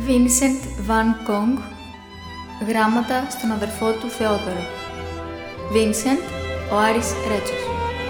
Vincent van Gogh, γράμματα στον αδερφό του Θεόδωρο. Vincent, ο Άρης Ρέτσος.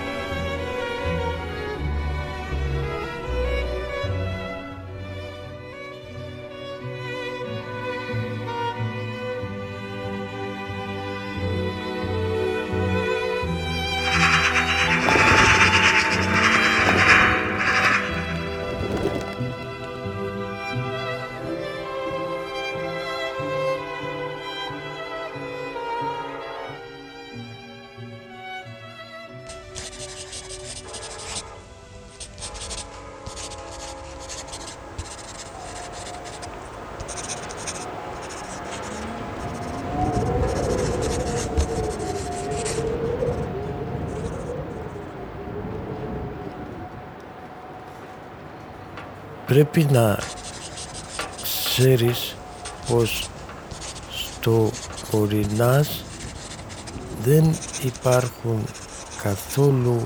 Πρέπει να ξέρεις πως στο Ορεινάς δεν υπάρχουν καθόλου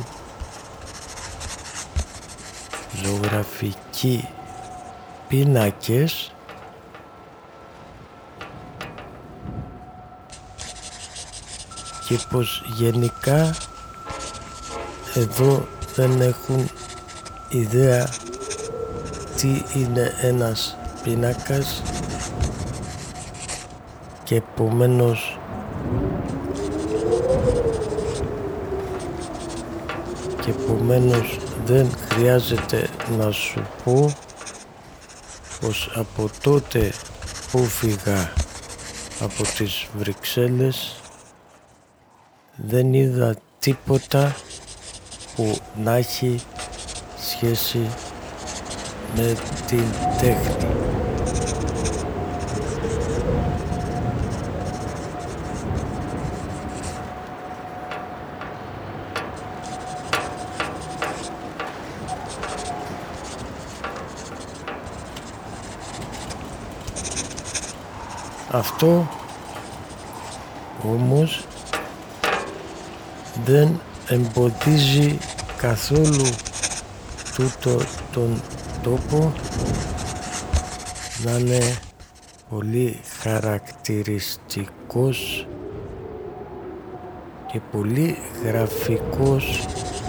ζωγραφικοί πίνακες και πως γενικά εδώ δεν έχουν ιδέα τι είναι ένας πίνακας και επομένως δεν χρειάζεται να σου πω πως από τότε που φύγα από τις Βρυξέλλες δεν είδα τίποτα που να έχει σχέση με την τέχνη. Αυτό όμως δεν εμποδίζει καθόλου τούτο τον τόπο να είναι πολύ χαρακτηριστικός και πολύ γραφικός,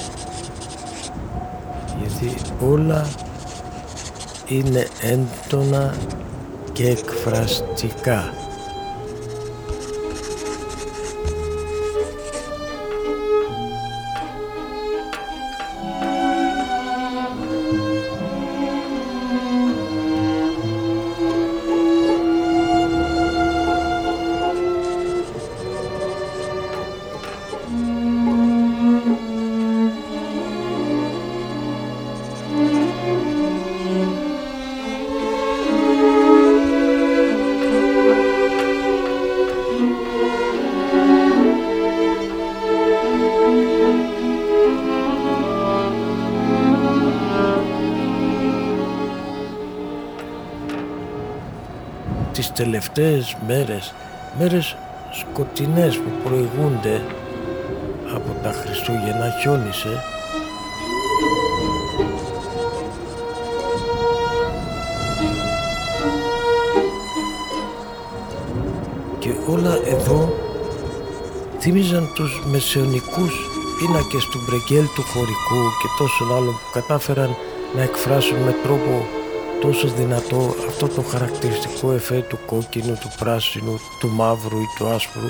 γιατί όλα είναι έντονα και εκφραστικά. Τις τελευταίες μέρες σκοτεινές που προηγούνται από τα Χριστούγεννα, χιόνισε και όλα εδώ θύμιζαν τους μεσαιωνικούς πίνακες του Μπρεγγέλ, του Χωρικού και τόσων άλλων που κατάφεραν να εκφράσουν με τρόπο τόσο δυνατό αυτό το χαρακτηριστικό εφέ του κόκκινου, του πράσινου, του μαύρου ή του άσπρου.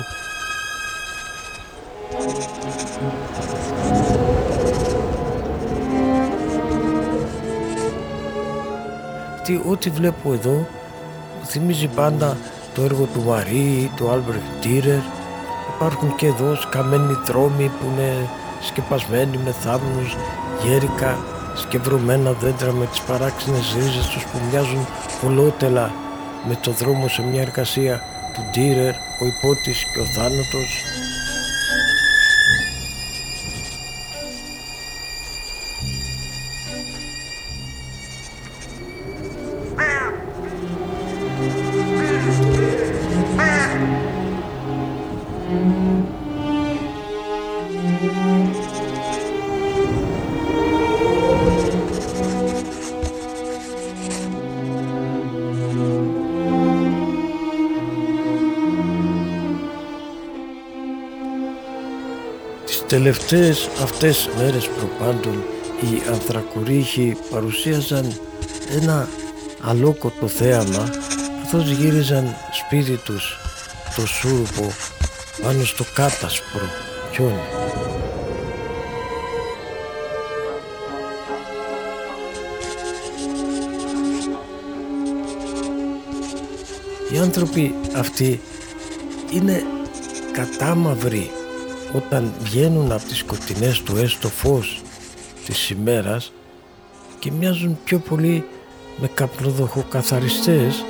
Ό,τι βλέπω εδώ θυμίζει πάντα το έργο του Μαρί ή του Άλμπρεχτ Ντίρερ. Υπάρχουν και εδώ σκαμμένοι δρόμοι που είναι σκεπασμένοι με θάμνους, γέρικα, σκευρωμένα δέντρα με τις παράξενες ρίζες τους που μοιάζουν ολότελα με το δρόμο σε μια εργασία του Ντίρερ, ο υπότης και ο θάνατος. τελευταίες αυτές μέρες προπάντων οι ανθρακορίχοι παρουσίαζαν ένα αλόκοτο θέαμα καθώς γύριζαν σπίτι τους το σούρουπο πάνω στο κάτασπρο χιόνι. Οι άνθρωποι αυτοί είναι κατάμαυροι όταν βγαίνουν από τις σκοτεινές του έστω φως της ημέρας και μοιάζουν πιο πολύ με καπνοδοχοκαθαριστές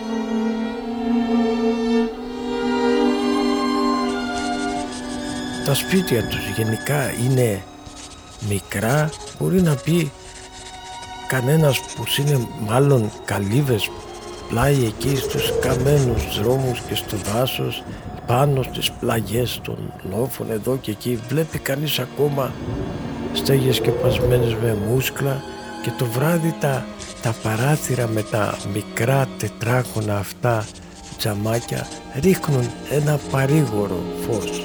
τα σπίτια τους γενικά είναι μικρά, μπορεί να πει κανένας που είναι μάλλον καλύβες πλάι εκεί στους καμένους δρόμους και στο δάσος, πάνω στις πλαγιές των λόφων εδώ και εκεί βλέπει κανείς ακόμα στέγες σκεπασμένες με μούσκλα και το βράδυ τα παράθυρα με τα μικρά τετράγωνα αυτά τζαμάκια ρίχνουν ένα παρήγορο φως.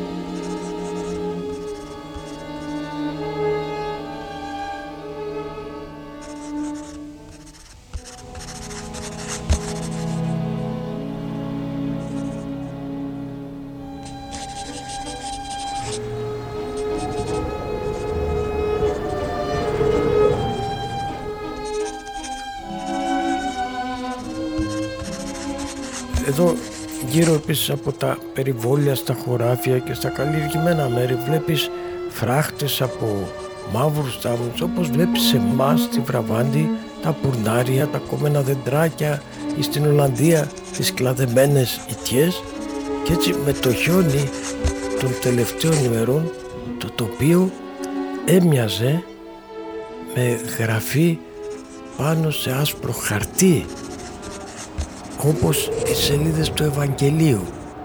Εδώ γύρω επίσης από τα περιβόλια στα χωράφια και στα καλλιεργημένα μέρη βλέπεις φράχτες από μαύρους τάμους, όπως βλέπεις σε εμάς στη Βραβάντη τα πουρνάρια, τα κομμένα δεντράκια ή στην Ολλανδία τις κλαδεμένες οικιές, και έτσι με το χιόνι των τελευταίων ημερών το τοπίο έμοιαζε με γραφή πάνω σε άσπρο χαρτί, όπως οι σελίδες του Ευαγγελίου.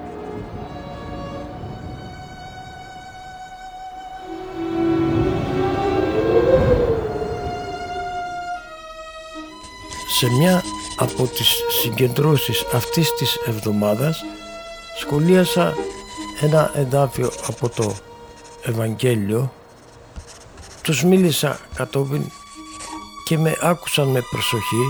Σε μια από τις συγκεντρώσεις αυτής της εβδομάδας σχολίασα ένα εδάφιο από το Ευαγγέλιο. Τους μίλησα κατόπιν και με άκουσαν με προσοχή.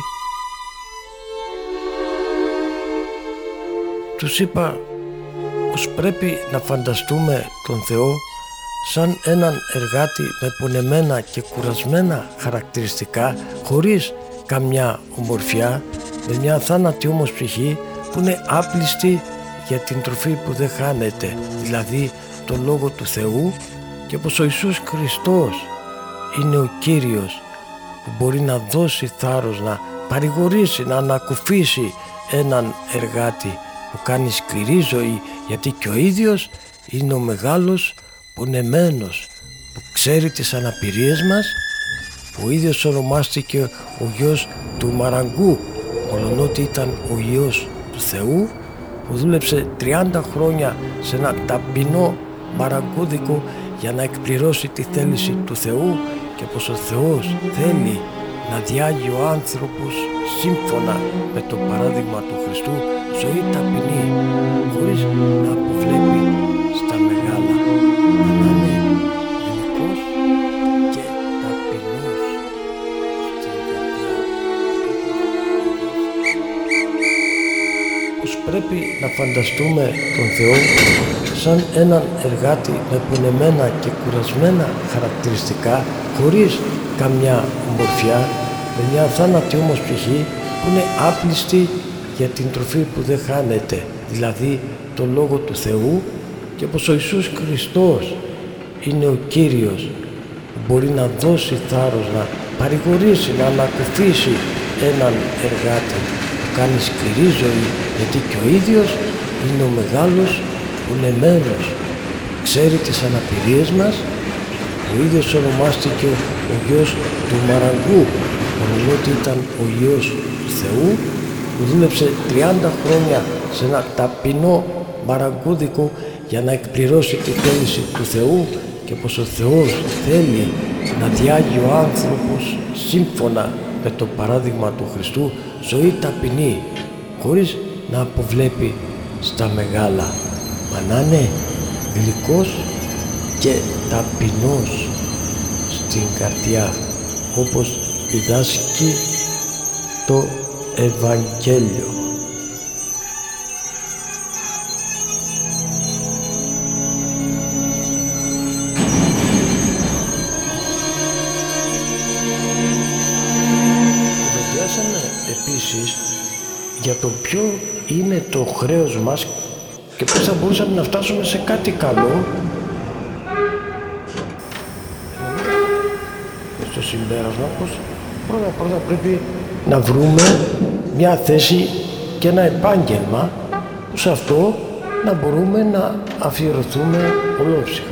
Τους είπα πως πρέπει να φανταστούμε τον Θεό σαν έναν εργάτη με πονεμένα και κουρασμένα χαρακτηριστικά, χωρίς καμιά ομορφιά, με μια θάνατη όμως ψυχή που είναι άπλιστη για την τροφή που δεν χάνεται, δηλαδή το Λόγο του Θεού, και πως ο Ιησούς Χριστός είναι ο Κύριος που μπορεί να δώσει θάρρος, να παρηγορήσει, να ανακουφίσει έναν εργάτη που κάνει σκληρή ζωή, γιατί και ο ίδιος είναι ο μεγάλος πονεμένος που ξέρει τις αναπηρίες μας, που ο ίδιος ονομάστηκε ο γιος του Μαραγκού, μολονότι ήταν ο γιος του Θεού, που δούλεψε 30 χρόνια σε ένα ταπεινό μαραγκούδικο για να εκπληρώσει τη θέληση του Θεού, και πως ο Θεός θέλει να διάγει ο άνθρωπος σύμφωνα με το παράδειγμα του Χριστού ζωή ταπεινή, χωρίς να αποβλέπει στα μεγάλα, αλλά να είναι γλυκός και ταπεινός στην καρδιά. Πως πρέπει να φανταστούμε τον Θεό σαν έναν εργάτη με πονεμένα και κουρασμένα χαρακτηριστικά, χωρίς καμιά ομορφιά, με μια θάνατη όμως ψυχή που είναι άπλιστη για την τροφή που δεν χάνεται, δηλαδή το Λόγο του Θεού, και πως ο Ιησούς Χριστός είναι ο Κύριος που μπορεί να δώσει θάρρος, να παρηγορήσει, να ανακουφίσει έναν εργάτη που κάνει σκληρή ζωή, γιατί και ο ίδιος είναι ο μεγάλος πονεμένος, ξέρει τις αναπηρίες μας. Ο ίδιος ονομάστηκε ο γιος του Μαραγκού, μολονότι ήταν ο γιος του Θεού, που δούλεψε 30 χρόνια σε ένα ταπεινό μαραγκούδικο για να εκπληρώσει τη θέληση του Θεού, και πως ο Θεός θέλει να διάγει ο άνθρωπος σύμφωνα με το παράδειγμα του Χριστού ζωή ταπεινή, χωρίς να αποβλέπει στα μεγάλα, μα να είναι γλυκός και ταπεινός στην καρδιά, όπως διδάσκει το Ευαγγέλιο. Κουβεντιάσαμε επίσης για το ποιο είναι το χρέος μας και πώς θα μπορούσαμε να φτάσουμε σε κάτι καλό. Στο συμπέρασμα πως πρώτα πρέπει να βρούμε μια θέση και ένα επάγγελμα που σε αυτό να μπορούμε να αφιερωθούμε ολόψυχα.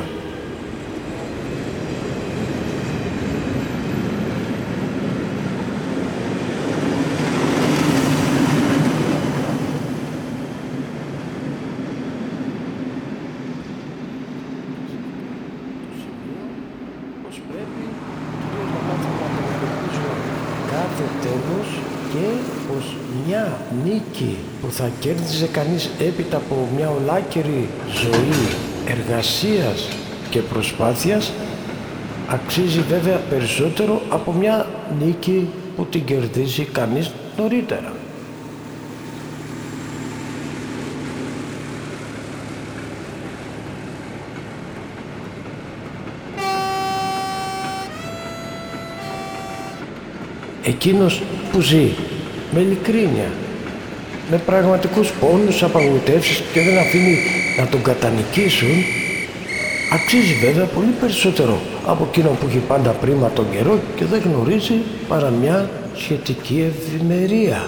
Και πως μια νίκη που θα κέρδιζε κανείς έπειτα από μια ολάκερη ζωή εργασίας και προσπάθειας αξίζει βέβαια περισσότερο από μια νίκη που την κερδίζει κανείς νωρίτερα. Εκείνος που ζει με ειλικρίνεια, με πραγματικούς πόνους, απαγοητεύσεις και δεν αφήνει να τον κατανικήσουν, αξίζει βέβαια πολύ περισσότερο από εκείνον που έχει πάντα πρίμα τον καιρό και δεν γνωρίζει παρά μια σχετική ευημερία.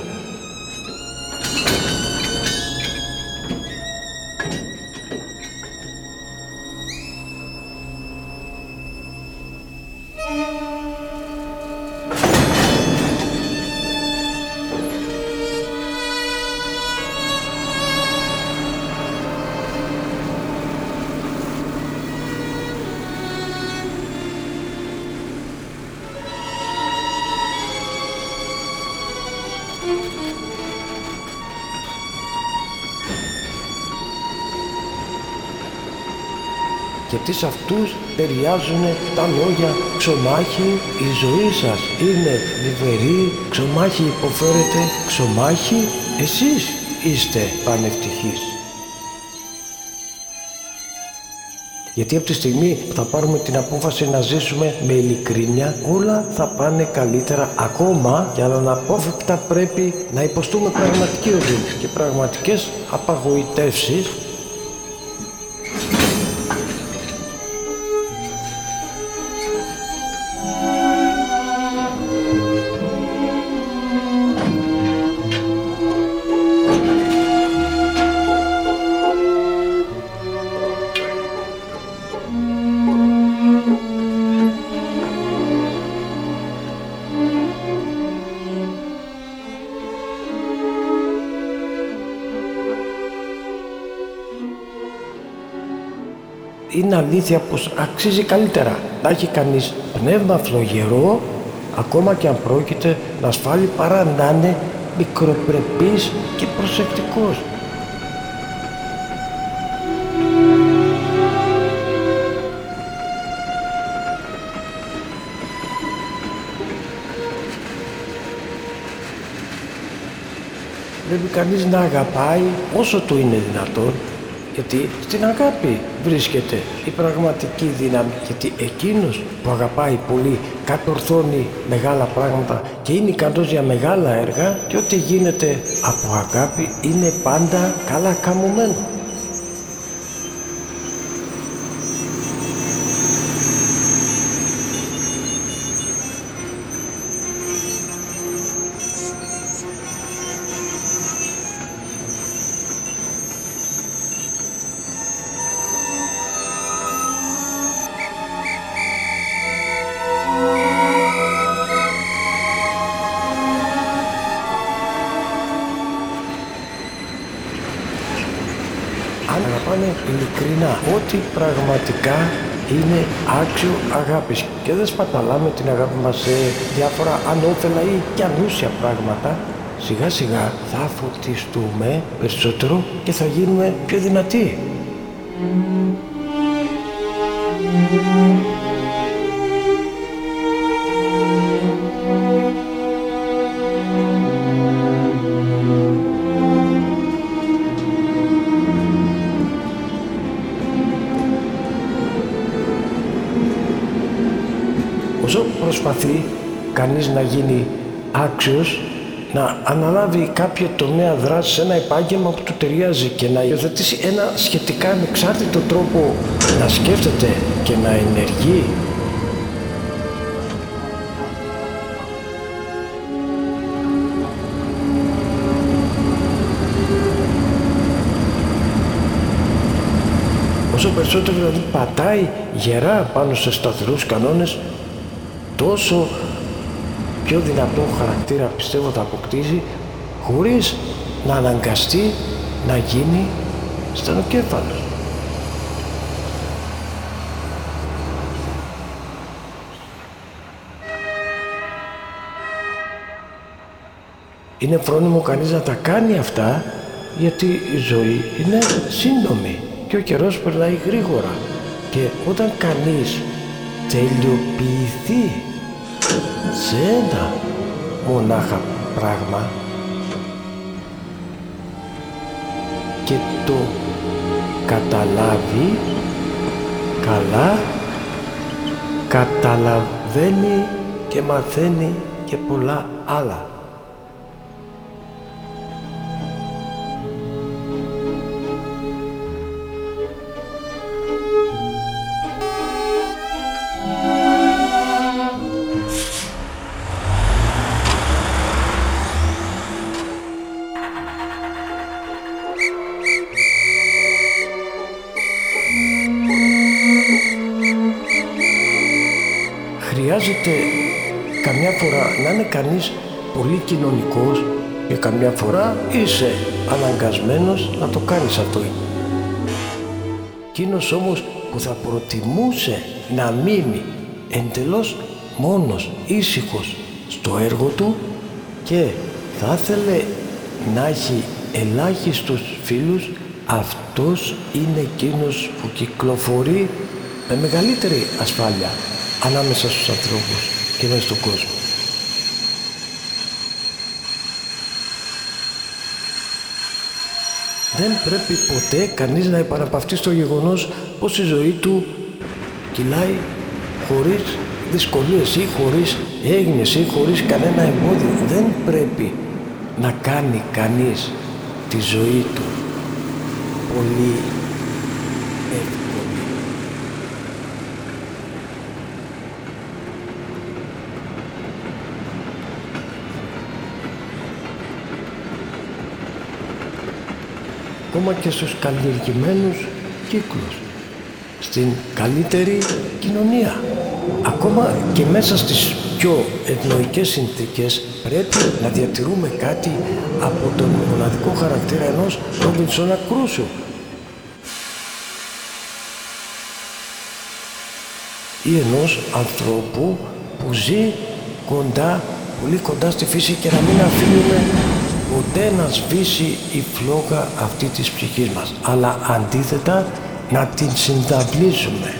Γιατί σε αυτούς ταιριάζουν τα λόγια «Ξωμάχι, η ζωή σας είναι λιβερή, ξωμάχι υποφέρετε, ξωμάχι, εσείς είστε πανευτυχείς». Γιατί από τη στιγμή που θα πάρουμε την απόφαση να ζήσουμε με ειλικρίνεια, όλα θα πάνε καλύτερα ακόμα και αναπόφευκτα πρέπει να υποστούμε πραγματική οδύνη και πραγματικές απαγοητεύσεις. Είναι αλήθεια πως αξίζει καλύτερα να έχει κανείς πνεύμα φλογερό, ακόμα και αν πρόκειται να ασφάλει, παρά να είναι μικροπρεπής και προσεκτικός. Πρέπει κανείς να αγαπάει όσο του είναι δυνατόν, γιατί στην αγάπη βρίσκεται η πραγματική δύναμη, γιατί εκείνος που αγαπάει πολύ κατορθώνει μεγάλα πράγματα και είναι ικανός για μεγάλα έργα και ό,τι γίνεται από αγάπη είναι πάντα καλά καμωμένο. Αν αγαπάνε ειλικρινά ό,τι πραγματικά είναι άξιο αγάπης και δεν σπαταλάμε την αγάπη μας σε διάφορα ανώφελα ή και ανούσια πράγματα, σιγά σιγά θα φορτιστούμε περισσότερο και θα γίνουμε πιο δυνατοί. Όσο προσπαθεί κανείς να γίνει άξιος, να αναλάβει κάποιο τομέα δράσης, ένα επάγγελμα που του ταιριάζει και να υιοθετήσει ένα σχετικά ανεξάρτητο τρόπο να σκέφτεται και να ενεργεί, όσο περισσότερο δηλαδή πατάει γερά πάνω σε σταθερούς κανόνες, τόσο πιο δυνατό χαρακτήρα πιστεύω θα αποκτήσει, χωρίς να αναγκαστεί να γίνει στενοκέφαλος. Είναι φρόνιμο κανείς να τα κάνει αυτά, γιατί η ζωή είναι σύντομη και ο καιρός περνάει γρήγορα, και όταν κανείς τελειοποιηθεί σε ένα μονάχα πράγμα και το καταλάβει καλά, καταλαβαίνει και μαθαίνει και πολλά άλλα. Χρειάζεται καμιά φορά να είναι κανείς πολύ κοινωνικός και καμιά φορά είσαι αναγκασμένος να το κάνεις αυτό. Εκείνος όμως που θα προτιμούσε να μείνει εντελώς μόνος, ήσυχος στο έργο του και θα ήθελε να έχει ελάχιστους φίλους, αυτός είναι εκείνος που κυκλοφορεί με μεγαλύτερη ασφάλεια ανάμεσα στους ανθρώπους και μέσα στον κόσμο. Δεν πρέπει ποτέ κανείς να επαναπαυτεί στο γεγονός πως η ζωή του κυλάει χωρίς δυσκολίες ή χωρίς έγνοιες ή χωρίς κανένα εμπόδιο. Δεν πρέπει να κάνει κανείς τη ζωή του πολύ εύκολη. Ακόμα και στους καλλιεργημένους κύκλους, στην καλύτερη κοινωνία, ακόμα και μέσα στις πιο ευνοϊκές συνθήκες, πρέπει να διατηρούμε κάτι από τον μοναδικό χαρακτήρα ενός Ρόμπινσον Κρούσο ή ενός ανθρώπου που ζει κοντά, πολύ κοντά στη φύση, και να μην αφήνουμε ποτέ να σβήσει η φλόγα αυτή της ψυχής μας, αλλά αντίθετα να την συνταυλίζουμε.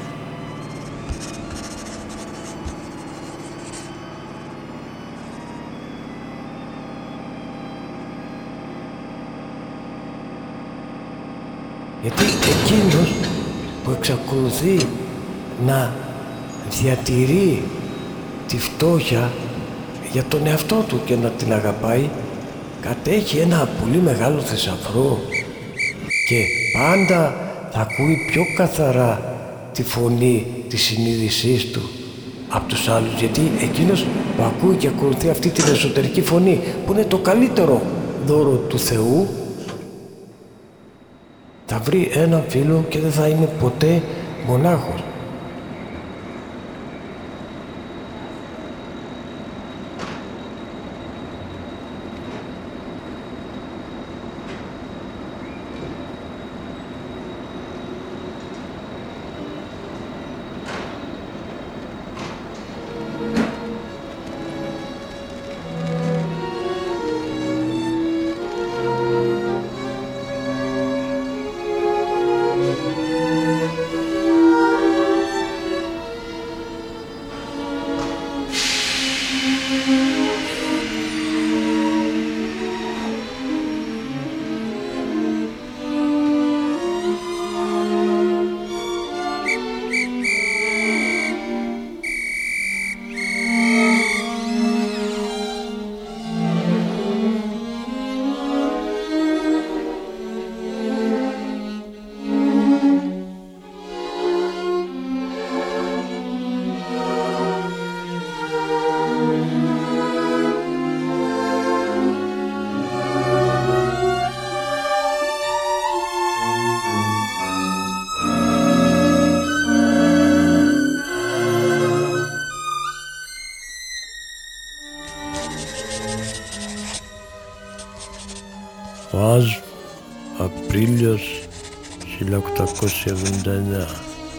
Γιατί εκείνος που εξακολουθεί να διατηρεί τη φτώχεια για τον εαυτό του και να την αγαπάει, κατέχει ένα πολύ μεγάλο θησαυρό και πάντα θα ακούει πιο καθαρά τη φωνή της συνείδησής του από τους άλλους, γιατί εκείνος που ακούει και ακολουθεί αυτή την εσωτερική φωνή, που είναι το καλύτερο δώρο του Θεού, θα βρει έναν φίλο και δεν θα είναι ποτέ μονάχος. Βάζ, Απρίλιος 1879.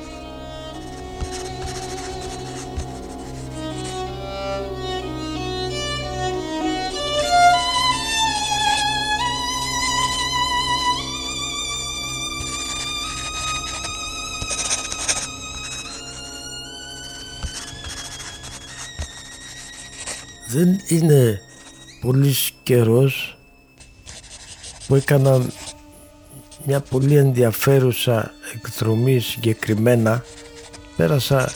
Δεν είναι πολύ καιρός που έκανα μια πολύ ενδιαφέρουσα εκδρομή. Συγκεκριμένα πέρασα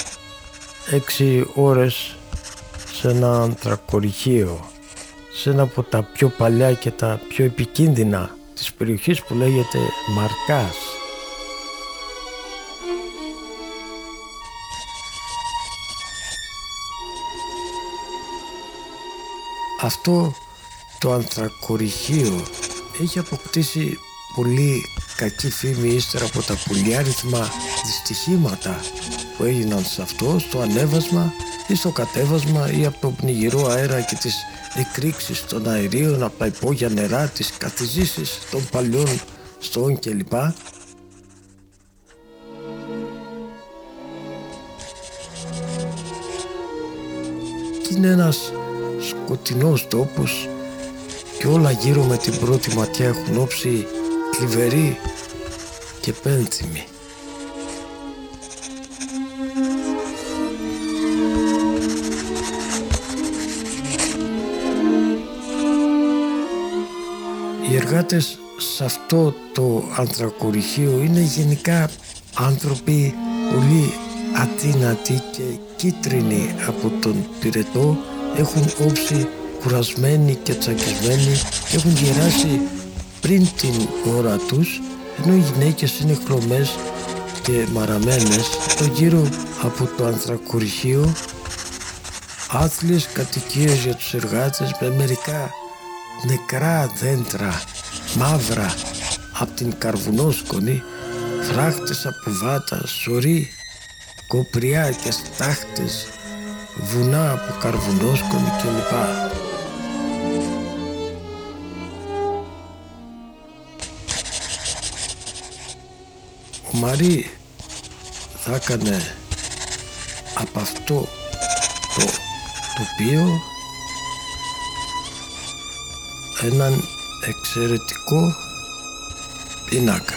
6 ώρες σε ένα ανθρακοριχείο, σε ένα από τα πιο παλιά και τα πιο επικίνδυνα της περιοχής που λέγεται Μαρκάς. Αυτό το ανθρακοριχείο έχει αποκτήσει πολύ κακή φήμη ύστερα από τα πολυάριθμα δυστυχήματα που έγιναν σε αυτό, στο ανέβασμα ή στο κατέβασμα, ή από τον πνιγυρό αέρα και τις εκρήξεις των αερίων, από τα υπόγεια νερά, τις καθιζήσεις των παλιών στόων κλπ. Και είναι ένας σκοτεινός τόπος και όλα γύρω με την πρώτη ματιά έχουν όψει θλιβερή και πένθυμη. Οι εργάτες σε αυτό το ανθρακοριχείο είναι γενικά άνθρωποι πολύ αδύνατοι και κίτρινοι από τον πυρετό, έχουν όψει κουρασμένοι και τσακισμένοι και έχουν γεράσει πριν την ώρα τους, ενώ οι γυναίκες είναι χρωμές και μαραμένες. Το γύρω από το ανθρακοριχείο άθλιες κατοικίες για τους εργάτες με μερικά νεκρά δέντρα μαύρα από την καρβουνόσκονη, φράχτες από βάτα, σωρί, κοπριά και στάχτες, βουνά από καρβουνόσκονη κλπ. Ο Μαρί θα έκανε από αυτό το τοπίο έναν εξαιρετικό πίνακα.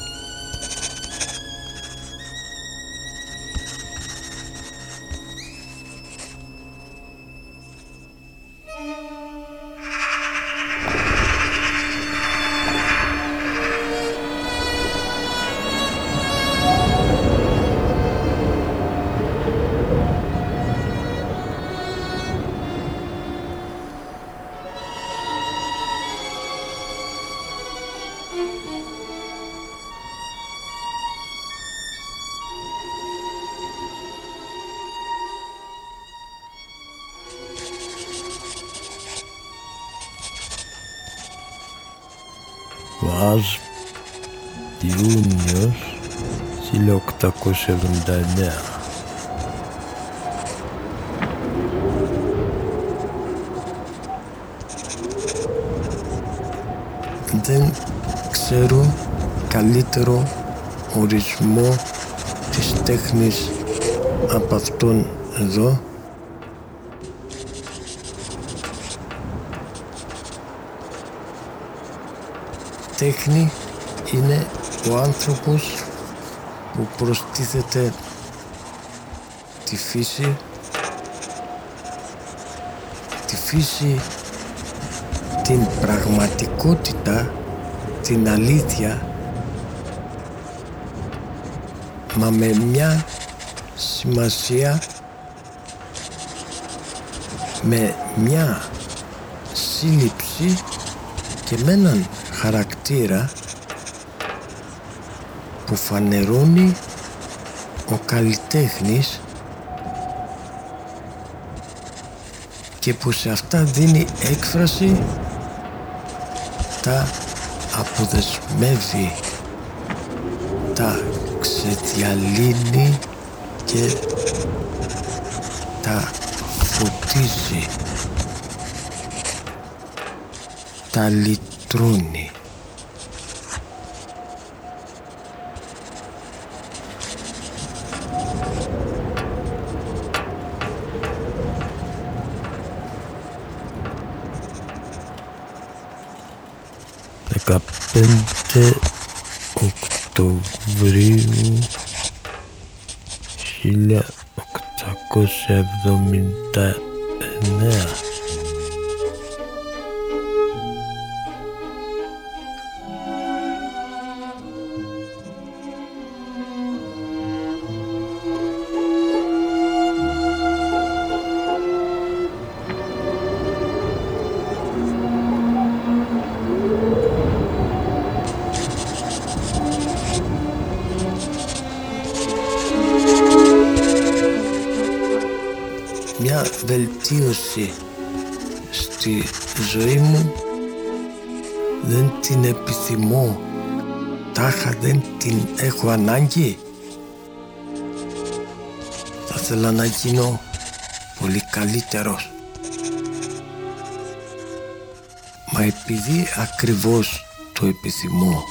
Βάζ, Ιούνιος 1879. Δεν ξέρω καλύτερο ορισμό της τέχνης από αυτόν εδώ. Τέχνη είναι ο άνθρωπος που προστίθεται τη φύση, την πραγματικότητα, την αλήθεια, μα με μια σημασία, με μια σύλληψη και με έναν χαρακτήρα που φανερώνει ο καλλιτέχνης και που σε αυτά δίνει έκφραση, τα αποδεσμεύει, τα ξεδιαλύνει και τα φωτίζει. τα λυτρώνει. «15 Οκτωβρίου 1879». Μια βελτίωση στη ζωή μου δεν την επιθυμώ, τάχα δεν την έχω ανάγκη. Θα ήθελα να γίνω πολύ καλύτερος. Μα επειδή ακριβώς το επιθυμώ,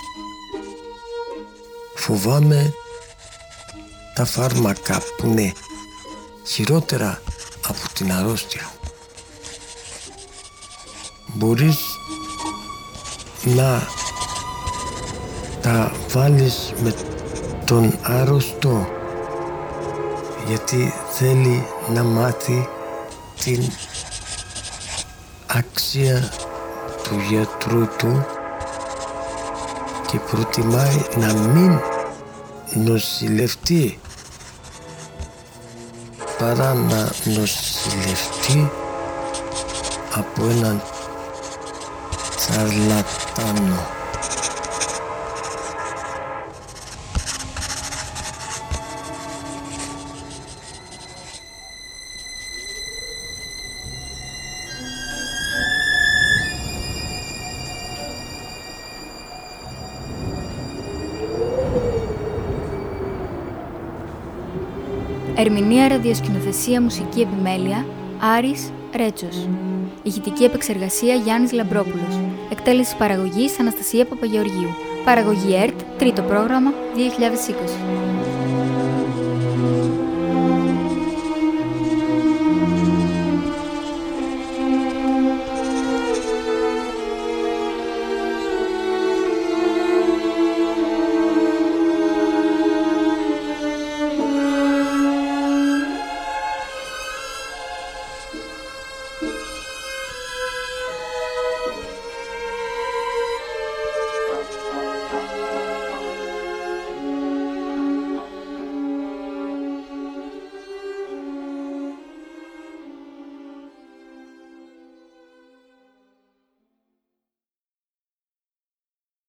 φοβάμαι τα φάρμακα που είναι χειρότερα από την αρρώστια. Μπορείς να τα βάλεις με τον άρρωστο, γιατί θέλει να μάθει την αξία του γιατρού του και προτιμάει να μην νοσηλευτεί παρά να νοσηλευτεί από έναν τσαρλατάνο. Ερμηνεία, ραδιοσκηνοθεσία, μουσική επιμέλεια, Άρης Ρέτσος. Ηχητική επεξεργασία, Γιάννης Λαμπρόπουλος. Εκτέλεση παραγωγής, Αναστασία Παπαγεωργίου. Παραγωγή ΕΡΤ, τρίτο πρόγραμμα, 2020.